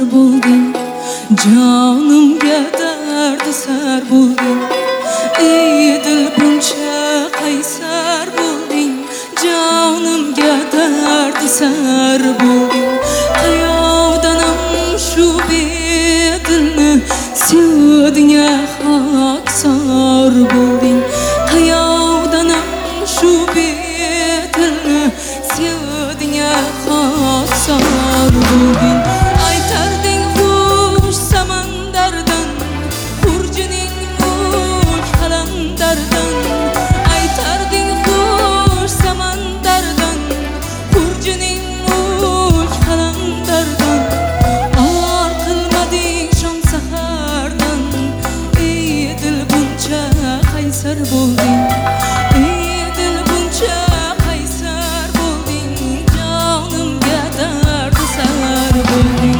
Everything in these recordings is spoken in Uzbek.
bo'lding, jonimga dardisar bo'lding. Ey dil buncha qaysar bo'lding, jonimga dardisar bo'lding. Qayoqdanam shu bedilni sevding, xaksor bo'lding. Qayoqdanam shu bedilni sevding, xaksor bo'lding. Aytarding xush samandardan, xurjining mulk qalandardan. Aytarding xush samandardan, xurjining mulk qalandardan. Or qilmading shom sahardan, ey dil buncha qaysar bo'lding. Ey dil buncha qaysar bo'lding, jonimga dardisar bo'lding.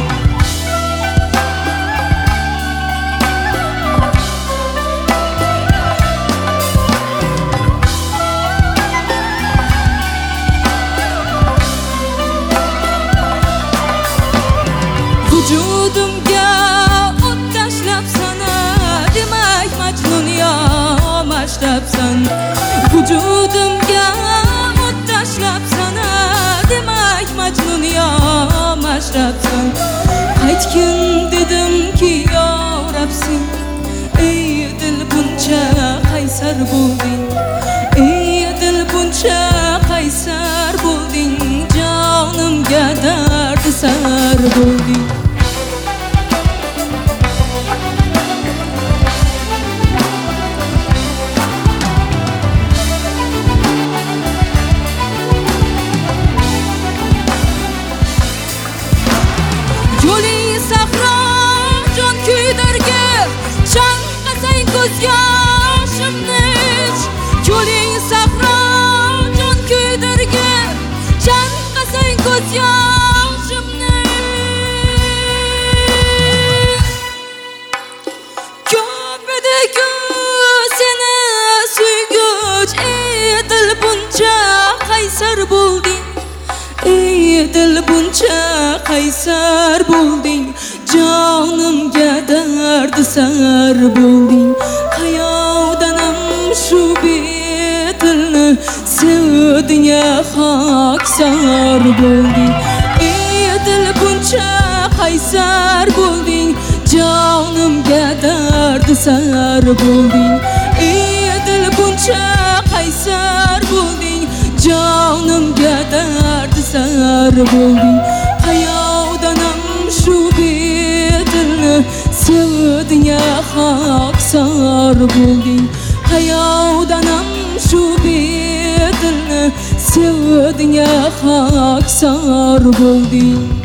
Vujudimga o't tashlab sana, demak Majnun yomashlabsan. Vujudimga o't tashlab sana, demak Majnun yomashlabsan. Qaytgin dedimki yorabsin, ey dil buncha qaysar bo'lding. Ey dil buncha qaysar bo'lding, jonimga dardisar bo'lding. Yo'ling sahro, jon kuydirgi, chanqasang ko'z yoshimni ich. Yo'ling sahro, jon kuydirgi, chanqasang ko'z yoshimni ich. Ko'p edi-ku seni suyg'uch, ey dil buncha qaysar bo'lding. Ey dil buncha qaysar bo'lding, jonimga dardisar bo'lding. Qayoqdanam shu bedilni sevding, xaksor bo'lding. Ey dil buncha qaysar bo'lding, jonimga dardisar bo'lding. Ey dil buncha qaysar bo'lding, jonimga dardisar bo'lding. Qayoqdanam shu bedilni sevding, xaksor bo'lding. Qayoqdanam shu bedilni sevding, xaksor bo'lding.